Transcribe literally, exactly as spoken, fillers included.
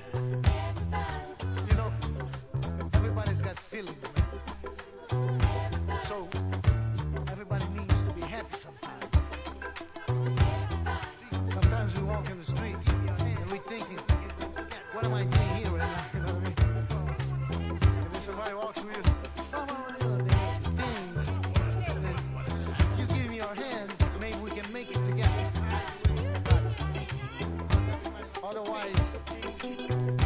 You know, everybody's got feelings, man. So, everybody needs to be happy sometimes. Sometimes we walk in the street and we thinking, what am I doing here right now? You know what I mean? And then somebody walks with you, come on, little dance things. And then, if you give me your hand, maybe we can make it together. But otherwise,